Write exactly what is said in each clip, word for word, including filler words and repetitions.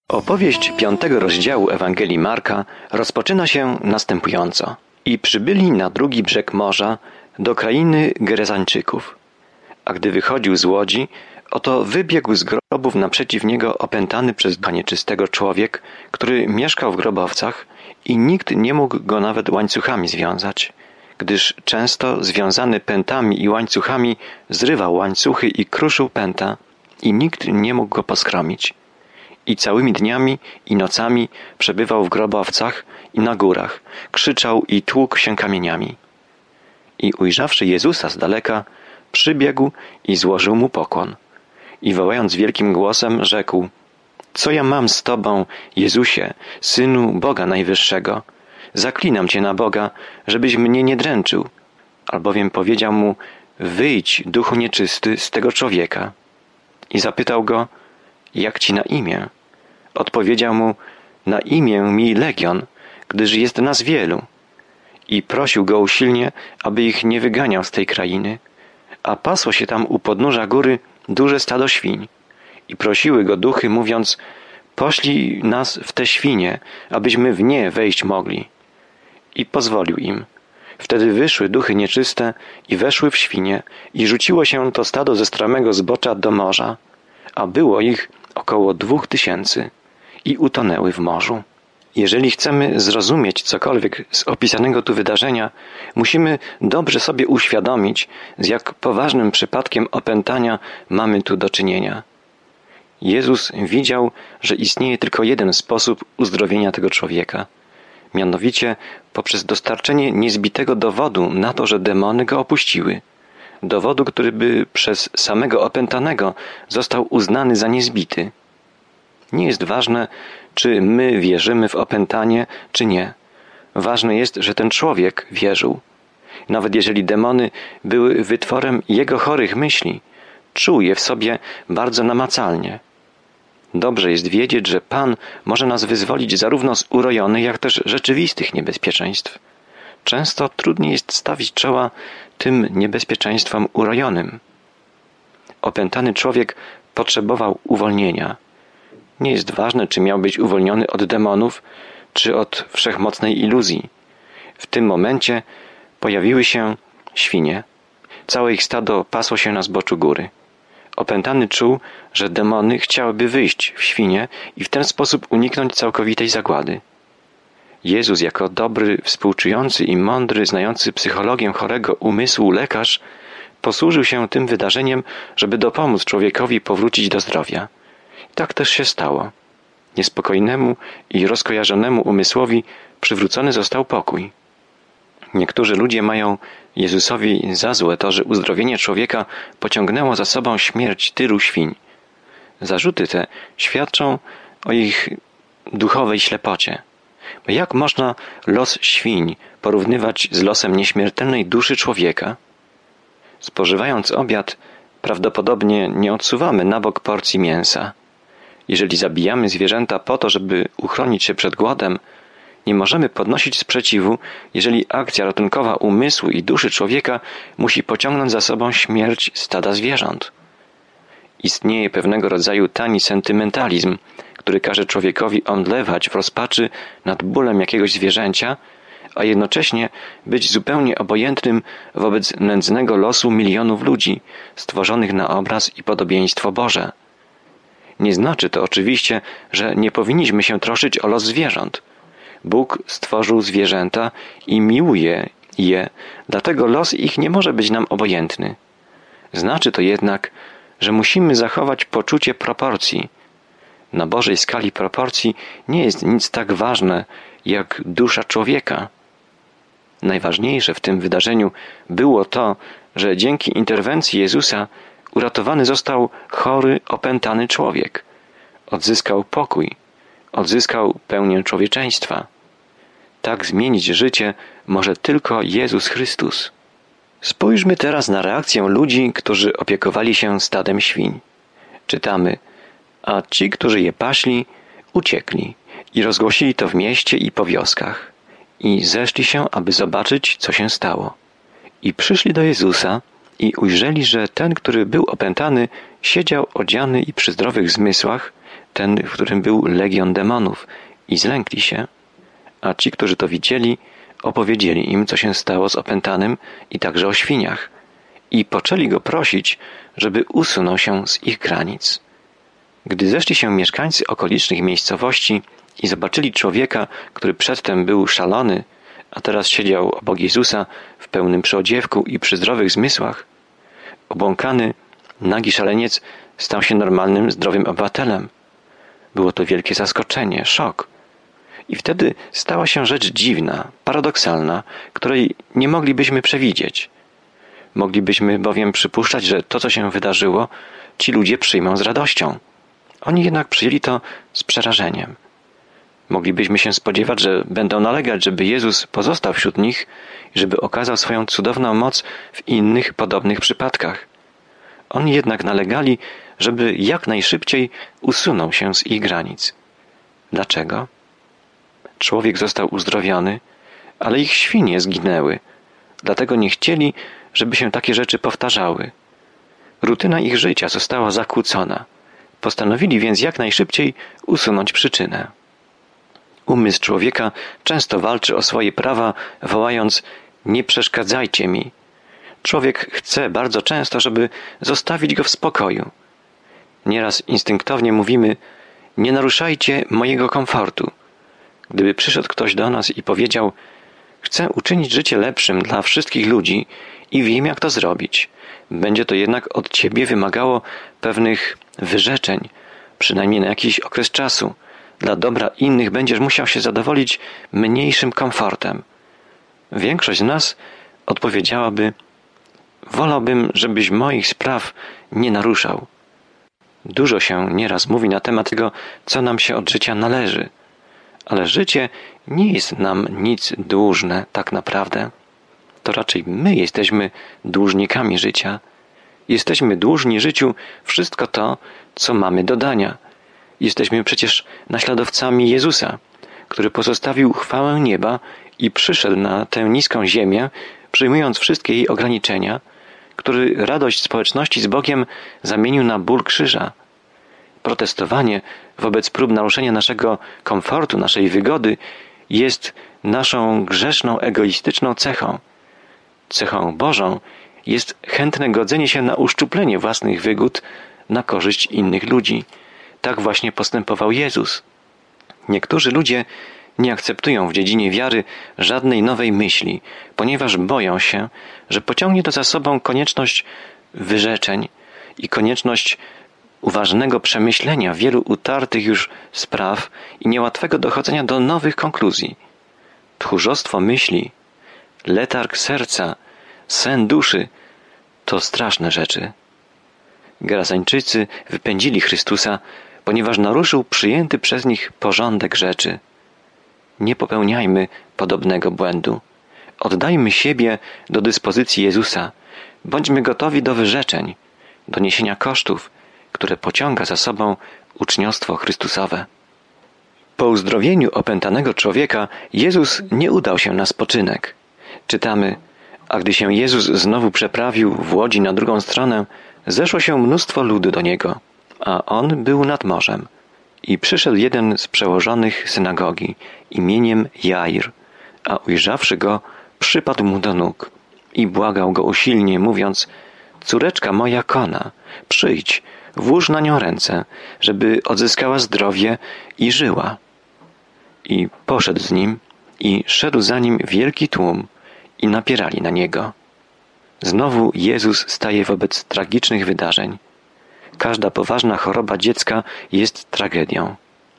Opowieść piątego rozdziału Ewangelii Marka rozpoczyna się następująco. I przybyli na drugi brzeg morza, do krainy Gerezańczyków. A gdy wychodził z łodzi, oto wybiegł z grobów naprzeciw niego opętany przez ducha nieczystego człowiek, który mieszkał w grobowcach i nikt nie mógł go nawet łańcuchami związać, gdyż często związany pętami i łańcuchami zrywał łańcuchy i kruszył pęta i nikt nie mógł go poskromić. I całymi dniami i nocami przebywał w grobowcach i na górach, krzyczał i tłukł się kamieniami. I ujrzawszy Jezusa z daleka, przybiegł i złożył mu pokłon. I wołając wielkim głosem, rzekł: Co ja mam z Tobą, Jezusie, Synu Boga Najwyższego? Zaklinam Cię na Boga, żebyś mnie nie dręczył. Albowiem powiedział mu: Wyjdź, duchu nieczysty, z tego człowieka. I zapytał go: Jak Ci na imię? Odpowiedział mu: Na imię mi Legion, gdyż jest nas wielu. I prosił go usilnie, aby ich nie wyganiał z tej krainy. A pasło się tam u podnóża góry duże stado świń. I prosiły go duchy, mówiąc: Poślij nas w te świnie, abyśmy w nie wejść mogli. I pozwolił im. Wtedy wyszły duchy nieczyste i weszły w świnie i rzuciło się to stado ze stromego zbocza do morza, a było ich około dwóch tysięcy i utonęły w morzu. Jeżeli chcemy zrozumieć cokolwiek z opisanego tu wydarzenia, musimy dobrze sobie uświadomić, z jak poważnym przypadkiem opętania mamy tu do czynienia. Jezus widział, że istnieje tylko jeden sposób uzdrowienia tego człowieka, mianowicie poprzez dostarczenie niezbitego dowodu na to, że demony go opuściły. Dowodu, który by przez samego opętanego został uznany za niezbity. Nie jest ważne, czy my wierzymy w opętanie, czy nie. Ważne jest, że ten człowiek wierzył. Nawet jeżeli demony były wytworem jego chorych myśli, czuł je w sobie bardzo namacalnie. Dobrze jest wiedzieć, że Pan może nas wyzwolić zarówno z urojonych, jak też rzeczywistych niebezpieczeństw. Często trudniej jest stawić czoła tym niebezpieczeństwom urojonym. Opętany człowiek potrzebował uwolnienia. Nie jest ważne, czy miał być uwolniony od demonów, czy od wszechmocnej iluzji. W tym momencie pojawiły się świnie. Całe ich stado pasło się na zboczu góry. Opętany czuł, że demony chciałyby wyjść w świnie i w ten sposób uniknąć całkowitej zagłady. Jezus, jako dobry, współczujący i mądry, znający psychologię chorego umysłu lekarz, posłużył się tym wydarzeniem, żeby dopomóc człowiekowi powrócić do zdrowia. I tak też się stało. Niespokojnemu i rozkojarzonemu umysłowi przywrócony został pokój. Niektórzy ludzie mają Jezusowi za złe to, że uzdrowienie człowieka pociągnęło za sobą śmierć tylu świń. Zarzuty te świadczą o ich duchowej ślepocie. Bo jak można los świń porównywać z losem nieśmiertelnej duszy człowieka? Spożywając obiad, prawdopodobnie nie odsuwamy na bok porcji mięsa. Jeżeli zabijamy zwierzęta po to, żeby uchronić się przed głodem, nie możemy podnosić sprzeciwu, jeżeli akcja ratunkowa umysłu i duszy człowieka musi pociągnąć za sobą śmierć stada zwierząt. Istnieje pewnego rodzaju tani sentymentalizm, który każe człowiekowi omdlewać w rozpaczy nad bólem jakiegoś zwierzęcia, a jednocześnie być zupełnie obojętnym wobec nędznego losu milionów ludzi, stworzonych na obraz i podobieństwo Boże. Nie znaczy to oczywiście, że nie powinniśmy się troszyć o los zwierząt. Bóg stworzył zwierzęta i miłuje je, dlatego los ich nie może być nam obojętny. Znaczy to jednak, że musimy zachować poczucie proporcji. Na Bożej skali proporcji nie jest nic tak ważne jak dusza człowieka. Najważniejsze w tym wydarzeniu było to, że dzięki interwencji Jezusa uratowany został chory, opętany człowiek. Odzyskał pokój, odzyskał pełnię człowieczeństwa. Tak zmienić życie może tylko Jezus Chrystus. Spójrzmy teraz na reakcję ludzi, którzy opiekowali się stadem świń. Czytamy: A ci, którzy je paśli, uciekli i rozgłosili to w mieście i po wioskach. I zeszli się, aby zobaczyć, co się stało. I przyszli do Jezusa i ujrzeli, że ten, który był opętany, siedział odziany i przy zdrowych zmysłach, ten, w którym był legion demonów, i zlękli się, a ci, którzy to widzieli, opowiedzieli im, co się stało z opętanym i także o świniach, i poczęli go prosić, żeby usunął się z ich granic. Gdy zeszli się mieszkańcy okolicznych miejscowości i zobaczyli człowieka, który przedtem był szalony, a teraz siedział obok Jezusa w pełnym przyodziewku i przy zdrowych zmysłach, obłąkany, nagi szaleniec stał się normalnym, zdrowym obywatelem. Było to wielkie zaskoczenie, szok. I wtedy stała się rzecz dziwna, paradoksalna, której nie moglibyśmy przewidzieć. Moglibyśmy bowiem przypuszczać, że to, co się wydarzyło, ci ludzie przyjmą z radością. Oni jednak przyjęli to z przerażeniem. Moglibyśmy się spodziewać, że będą nalegać, żeby Jezus pozostał wśród nich i żeby okazał swoją cudowną moc w innych podobnych przypadkach. Oni jednak nalegali, żeby jak najszybciej usunął się z ich granic. Dlaczego? Człowiek został uzdrowiony, ale ich świnie zginęły. Dlatego nie chcieli, żeby się takie rzeczy powtarzały. Rutyna ich życia została zakłócona. Postanowili więc jak najszybciej usunąć przyczynę. Umysł człowieka często walczy o swoje prawa, wołając: nie przeszkadzajcie mi. Człowiek chce bardzo często, żeby zostawić go w spokoju. Nieraz instynktownie mówimy: nie naruszajcie mojego komfortu. Gdyby przyszedł ktoś do nas i powiedział: chcę uczynić życie lepszym dla wszystkich ludzi i wiem, jak to zrobić, będzie to jednak od ciebie wymagało pewnych wyrzeczeń, przynajmniej na jakiś okres czasu. Dla dobra innych będziesz musiał się zadowolić mniejszym komfortem. Większość z nas odpowiedziałaby: wolałbym, żebyś moich spraw nie naruszał. Dużo się nieraz mówi na temat tego, co nam się od życia należy. Ale życie nie jest nam nic dłużne tak naprawdę. To raczej my jesteśmy dłużnikami życia. Jesteśmy dłużni życiu wszystko to, co mamy do dania. Jesteśmy przecież naśladowcami Jezusa, który pozostawił chwałę nieba i przyszedł na tę niską ziemię, przyjmując wszystkie jej ograniczenia, który radość społeczności z Bogiem zamienił na ból krzyża. Protestowanie wobec prób naruszenia naszego komfortu, naszej wygody jest naszą grzeszną, egoistyczną cechą. Cechą Bożą jest chętne godzenie się na uszczuplenie własnych wygód na korzyść innych ludzi. Tak właśnie postępował Jezus. Niektórzy ludzie nie akceptują w dziedzinie wiary żadnej nowej myśli, ponieważ boją się, że pociągnie to za sobą konieczność wyrzeczeń i konieczność uważnego przemyślenia wielu utartych już spraw i niełatwego dochodzenia do nowych konkluzji. Tchórzostwo myśli, letarg serca, sen duszy to straszne rzeczy. Gerazańczycy wypędzili Chrystusa, ponieważ naruszył przyjęty przez nich porządek rzeczy. Nie popełniajmy podobnego błędu. Oddajmy siebie do dyspozycji Jezusa. Bądźmy gotowi do wyrzeczeń, do niesienia kosztów, które pociąga za sobą uczniostwo Chrystusowe. Po uzdrowieniu opętanego człowieka Jezus nie udał się na spoczynek. Czytamy: a gdy się Jezus znowu przeprawił w łodzi na drugą stronę, zeszło się mnóstwo ludu do Niego, a On był nad morzem. I przyszedł jeden z przełożonych synagogi imieniem Jair, a ujrzawszy Go, przypadł Mu do nóg i błagał Go usilnie, mówiąc: córeczka moja kona, przyjdź, włóż na nią ręce, żeby odzyskała zdrowie i żyła. I poszedł z nim i szedł za nim wielki tłum i napierali na Niego. Znowu Jezus staje wobec tragicznych wydarzeń. Każda poważna choroba dziecka jest tragedią.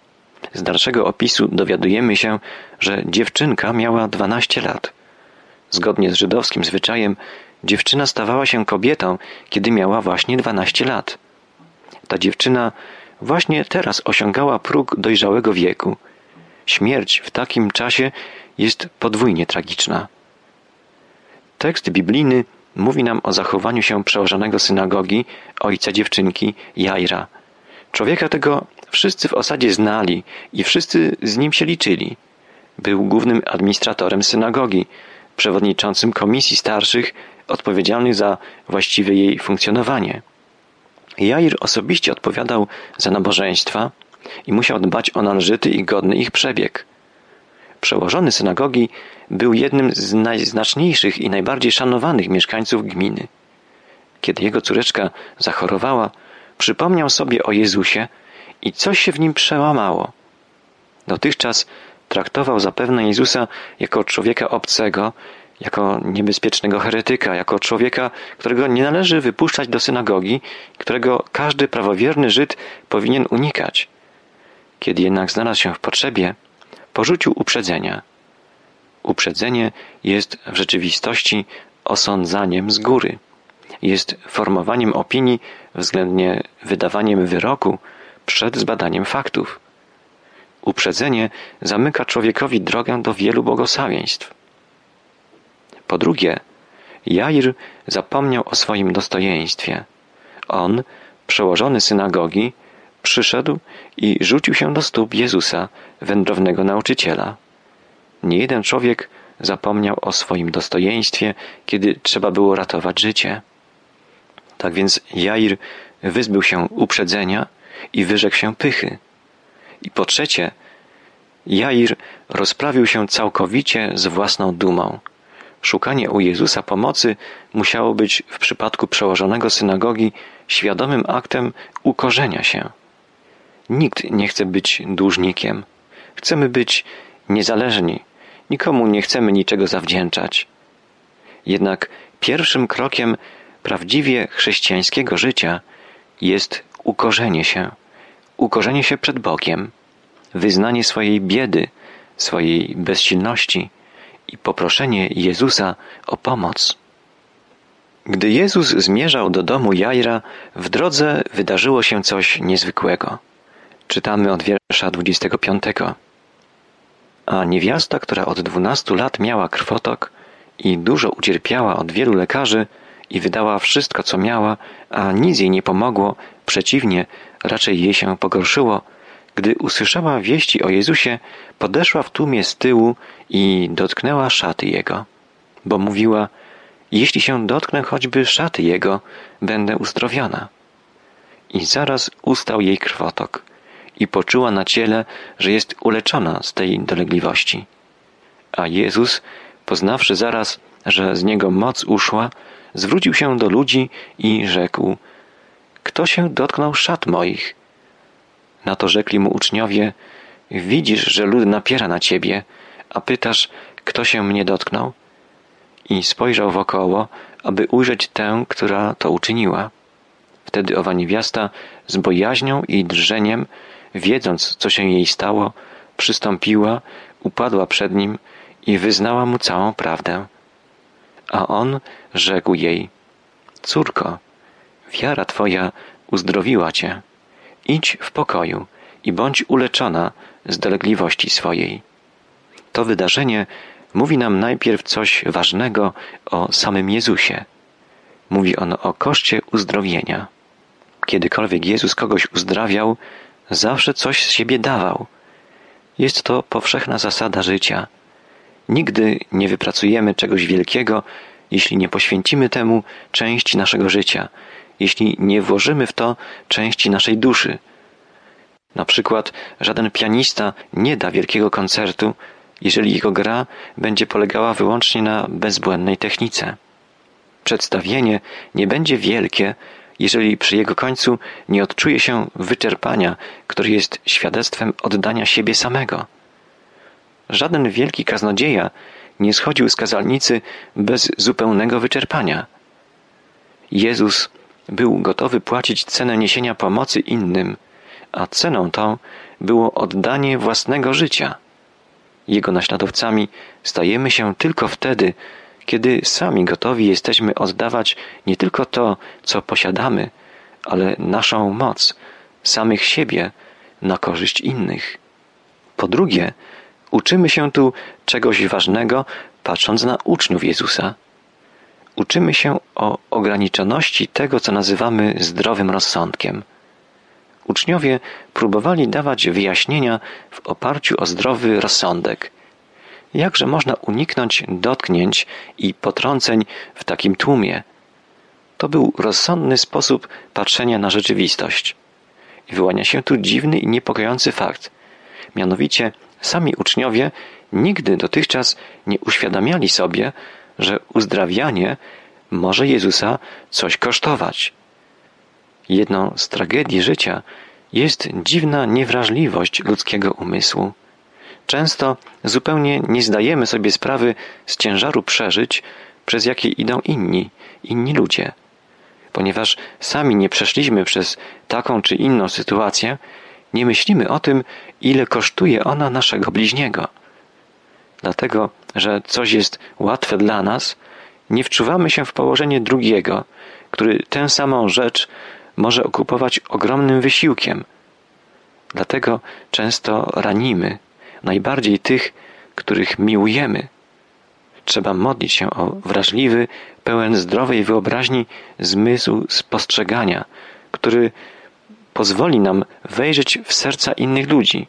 Z dalszego opisu dowiadujemy się, że dziewczynka miała dwanaście lat. Zgodnie z żydowskim zwyczajem dziewczyna stawała się kobietą, kiedy miała właśnie dwanaście lat. Ta dziewczyna właśnie teraz osiągała próg dojrzałego wieku. Śmierć w takim czasie jest podwójnie tragiczna. Tekst biblijny mówi nam o zachowaniu się przełożonego synagogi, ojca dziewczynki, Jaira. Człowieka tego wszyscy w osadzie znali i wszyscy z nim się liczyli. Był głównym administratorem synagogi, przewodniczącym komisji starszych, odpowiedzialnych za właściwe jej funkcjonowanie. Jair osobiście odpowiadał za nabożeństwa, i musiał dbać o należyty i godny ich przebieg. Przełożony synagogi był jednym z najznaczniejszych i najbardziej szanowanych mieszkańców gminy. Kiedy jego córeczka zachorowała, przypomniał sobie o Jezusie i coś się w nim przełamało. Dotychczas traktował zapewne Jezusa jako człowieka obcego, jako niebezpiecznego heretyka, jako człowieka, którego nie należy wypuszczać do synagogi, którego każdy prawowierny Żyd powinien unikać. Kiedy jednak znalazł się w potrzebie, porzucił uprzedzenia. Uprzedzenie jest w rzeczywistości osądzaniem z góry. Jest formowaniem opinii względnie wydawaniem wyroku przed zbadaniem faktów. Uprzedzenie zamyka człowiekowi drogę do wielu błogosławieństw. Po drugie, Jair zapomniał o swoim dostojeństwie. On, przełożony synagogi, przyszedł i rzucił się do stóp Jezusa, wędrownego nauczyciela. Niejeden człowiek zapomniał o swoim dostojeństwie, kiedy trzeba było ratować życie. Tak więc Jair wyzbył się uprzedzenia i wyrzekł się pychy. I po trzecie, Jair rozprawił się całkowicie z własną dumą. Szukanie u Jezusa pomocy musiało być w przypadku przełożonego synagogi świadomym aktem ukorzenia się. Nikt nie chce być dłużnikiem. Chcemy być niezależni. Nikomu nie chcemy niczego zawdzięczać. Jednak pierwszym krokiem prawdziwie chrześcijańskiego życia jest ukorzenie się. Ukorzenie się przed Bogiem, wyznanie swojej biedy, swojej bezsilności i poproszenie Jezusa o pomoc. Gdy Jezus zmierzał do domu Jaira, w drodze wydarzyło się coś niezwykłego. Czytamy od wiersza dwudziestego piątego. A niewiasta, która od dwunastu lat miała krwotok i dużo ucierpiała od wielu lekarzy i wydała wszystko, co miała, a nic jej nie pomogło, przeciwnie, raczej jej się pogorszyło, gdy usłyszała wieści o Jezusie, podeszła w tłumie z tyłu i dotknęła szaty Jego, bo mówiła: jeśli się dotknę choćby szaty Jego, będę uzdrowiona. I zaraz ustał jej krwotok i poczuła na ciele, że jest uleczona z tej dolegliwości. A Jezus, poznawszy zaraz, że z Niego moc uszła, zwrócił się do ludzi i rzekł: kto się dotknął szat moich? Na to rzekli mu uczniowie: widzisz, że lud napiera na Ciebie, a pytasz, kto się mnie dotknął? I spojrzał wokoło, aby ujrzeć tę, która to uczyniła. Wtedy owa niewiasta z bojaźnią i drżeniem, wiedząc, co się jej stało, przystąpiła, upadła przed nim i wyznała mu całą prawdę. A on rzekł jej: córko, wiara Twoja uzdrowiła Cię. Idź w pokoju i bądź uleczona z dolegliwości swojej. To wydarzenie mówi nam najpierw coś ważnego o samym Jezusie. Mówi ono o koszcie uzdrowienia. Kiedykolwiek Jezus kogoś uzdrawiał, zawsze coś z siebie dawał. Jest to powszechna zasada życia. Nigdy nie wypracujemy czegoś wielkiego, jeśli nie poświęcimy temu części naszego życia, jeśli nie włożymy w to części naszej duszy. Na przykład żaden pianista nie da wielkiego koncertu, jeżeli jego gra będzie polegała wyłącznie na bezbłędnej technice. Przedstawienie nie będzie wielkie, jeżeli przy jego końcu nie odczuje się wyczerpania, które jest świadectwem oddania siebie samego. Żaden wielki kaznodzieja nie schodził z kazalnicy bez zupełnego wyczerpania. Jezus był gotowy płacić cenę niesienia pomocy innym, a ceną tą było oddanie własnego życia. Jego naśladowcami stajemy się tylko wtedy, kiedy sami gotowi jesteśmy oddawać nie tylko to, co posiadamy, ale naszą moc, samych siebie, na korzyść innych. Po drugie, uczymy się tu czegoś ważnego, patrząc na uczniów Jezusa. Uczymy się o ograniczoności tego, co nazywamy zdrowym rozsądkiem. Uczniowie próbowali dawać wyjaśnienia w oparciu o zdrowy rozsądek. Jakże można uniknąć dotknięć i potrąceń w takim tłumie? To był rozsądny sposób patrzenia na rzeczywistość. wyłania się tu dziwny i niepokojący fakt. Mianowicie sami uczniowie nigdy dotychczas nie uświadamiali sobie, że uzdrawianie może Jezusa coś kosztować. Jedną z tragedii życia jest dziwna niewrażliwość ludzkiego umysłu. Często zupełnie nie zdajemy sobie sprawy z ciężaru przeżyć, przez jakie idą inni, inni ludzie. Ponieważ sami nie przeszliśmy przez taką czy inną sytuację, nie myślimy o tym, ile kosztuje ona naszego bliźniego. Dlatego, że coś jest łatwe dla nas, nie wczuwamy się w położenie drugiego, który tę samą rzecz może okupować ogromnym wysiłkiem. Dlatego często ranimy, najbardziej tych, których miłujemy. Trzeba modlić się o wrażliwy, pełen zdrowej wyobraźni zmysł spostrzegania, który pozwoli nam wejrzeć w serca innych ludzi.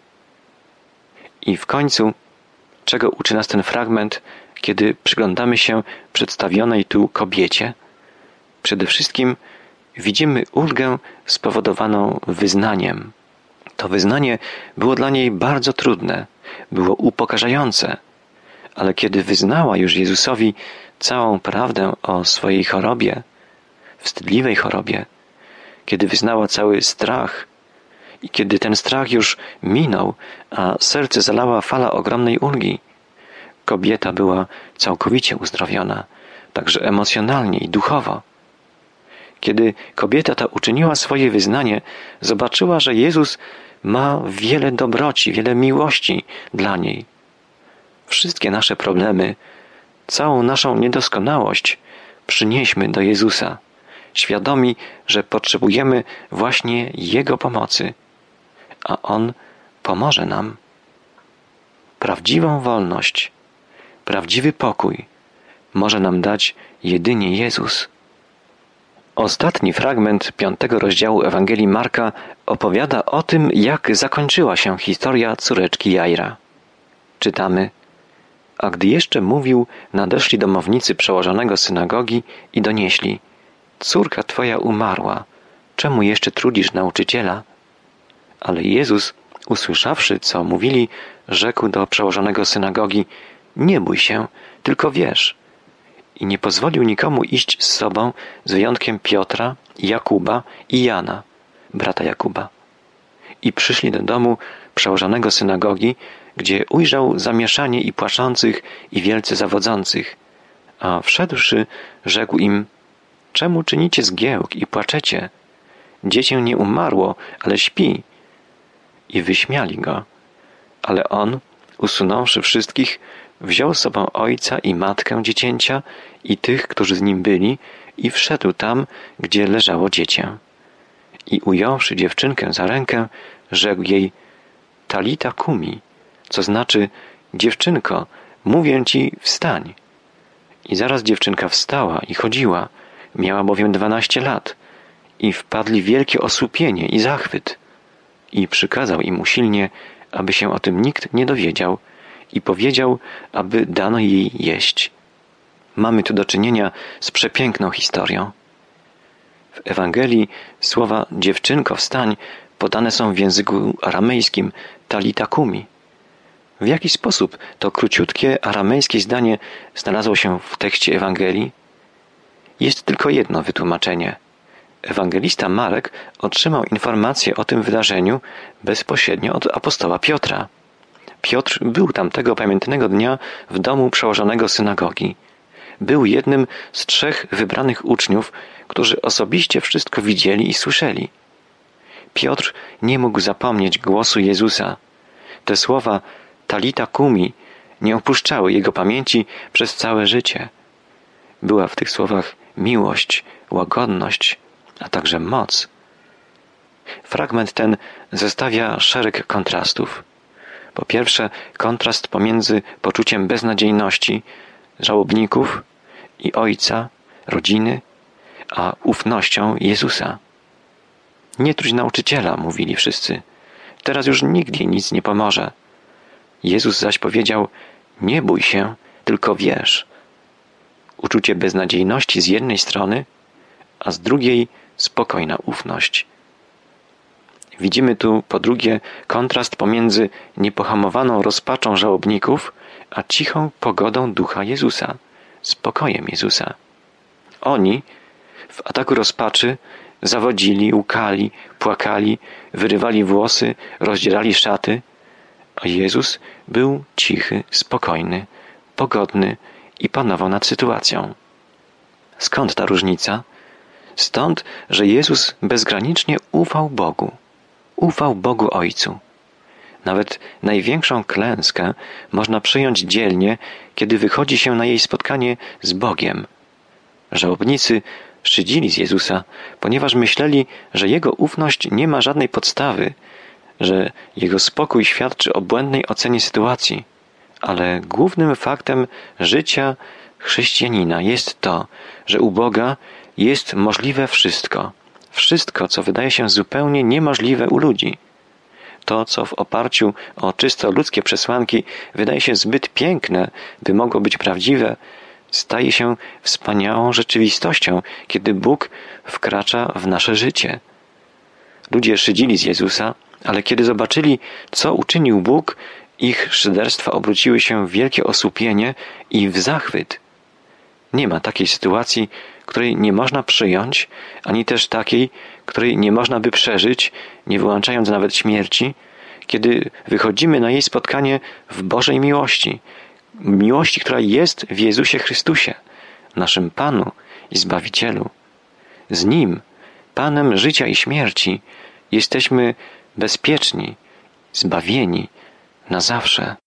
I w końcu, czego uczy nas ten fragment, kiedy przyglądamy się przedstawionej tu kobiecie? Przede wszystkim widzimy ulgę spowodowaną wyznaniem. To wyznanie było dla niej bardzo trudne, było upokarzające, ale kiedy wyznała już Jezusowi całą prawdę o swojej chorobie, wstydliwej chorobie, kiedy wyznała cały strach i kiedy ten strach już minął, a serce zalała fala ogromnej ulgi, kobieta była całkowicie uzdrowiona, także emocjonalnie i duchowo. Kiedy kobieta ta uczyniła swoje wyznanie, zobaczyła, że Jezus ma wiele dobroci, wiele miłości dla niej. Wszystkie nasze problemy, całą naszą niedoskonałość przynieśmy do Jezusa, świadomi, że potrzebujemy właśnie Jego pomocy, a On pomoże nam. Prawdziwą wolność, prawdziwy pokój może nam dać jedynie Jezus. Ostatni fragment piątego rozdziału Ewangelii Marka opowiada o tym, jak zakończyła się historia córeczki Jaira. Czytamy: A gdy jeszcze mówił, nadeszli domownicy przełożonego synagogi i donieśli: Córka twoja umarła, czemu jeszcze trudzisz nauczyciela? Ale Jezus, usłyszawszy, co mówili, rzekł do przełożonego synagogi: Nie bój się, tylko wierz. I nie pozwolił nikomu iść z sobą, z wyjątkiem Piotra, Jakuba i Jana, brata Jakuba. I przyszli do domu przełożonego synagogi, gdzie ujrzał zamieszanie i płaczących, i wielce zawodzących. A wszedłszy, rzekł im: Czemu czynicie zgiełk i płaczecie? Dziecię nie umarło, ale śpi. I wyśmiali go. Ale on, usunąwszy wszystkich, wziął z sobą ojca i matkę dziecięcia i tych, którzy z nim byli, i wszedł tam, gdzie leżało dziecię. I ująwszy dziewczynkę za rękę, rzekł jej: Talita kumi, co znaczy: Dziewczynko, mówię ci, wstań. I zaraz dziewczynka wstała i chodziła, miała bowiem dwanaście lat, i wpadli w wielkie osłupienie i zachwyt. I przykazał im usilnie, aby się o tym nikt nie dowiedział, i powiedział, aby dano jej jeść. Mamy tu do czynienia z przepiękną historią. W Ewangelii słowa dziewczynko wstań podane są w języku aramejskim talita kumi. W jaki sposób to króciutkie aramejskie zdanie znalazło się w tekście Ewangelii? Jest tylko jedno wytłumaczenie. Ewangelista Marek otrzymał informację o tym wydarzeniu bezpośrednio od apostoła Piotra. Piotr był tamtego pamiętnego dnia w domu przełożonego synagogi. Był jednym z trzech wybranych uczniów, którzy osobiście wszystko widzieli i słyszeli. Piotr nie mógł zapomnieć głosu Jezusa. Te słowa talita kumi nie opuszczały jego pamięci przez całe życie. Była w tych słowach miłość, łagodność, a także moc. Fragment ten zestawia szereg kontrastów. Po pierwsze, kontrast pomiędzy poczuciem beznadziejności żałobników i ojca, rodziny, a ufnością Jezusa. Nie truć nauczyciela, mówili wszyscy. Teraz już nikt jej nic nie pomoże. Jezus zaś powiedział: nie bój się, tylko wierz. Uczucie beznadziejności z jednej strony, a z drugiej spokojna ufność. Widzimy tu po drugie kontrast pomiędzy niepohamowaną rozpaczą żałobników, a cichą pogodą ducha Jezusa, spokojem Jezusa. Oni w ataku rozpaczy zawodzili, łkali, płakali, wyrywali włosy, rozdzierali szaty, a Jezus był cichy, spokojny, pogodny i panował nad sytuacją. Skąd ta różnica? Stąd, że Jezus bezgranicznie ufał Bogu. Ufał Bogu Ojcu. Nawet największą klęskę można przyjąć dzielnie, kiedy wychodzi się na jej spotkanie z Bogiem. Żałobnicy szydzili z Jezusa, ponieważ myśleli, że Jego ufność nie ma żadnej podstawy, że Jego spokój świadczy o błędnej ocenie sytuacji. Ale głównym faktem życia chrześcijanina jest to, że u Boga jest możliwe wszystko. Wszystko, co wydaje się zupełnie niemożliwe u ludzi. To, co w oparciu o czysto ludzkie przesłanki wydaje się zbyt piękne, by mogło być prawdziwe, staje się wspaniałą rzeczywistością, kiedy Bóg wkracza w nasze życie. Ludzie szydzili z Jezusa, ale kiedy zobaczyli, co uczynił Bóg, ich szyderstwa obróciły się w wielkie osłupienie i w zachwyt. Nie ma takiej sytuacji, której nie można przyjąć, ani też takiej, której nie można by przeżyć, nie wyłączając nawet śmierci, kiedy wychodzimy na jej spotkanie w Bożej miłości, miłości, która jest w Jezusie Chrystusie, naszym Panu i Zbawicielu. Z Nim, Panem życia i śmierci, jesteśmy bezpieczni, zbawieni na zawsze.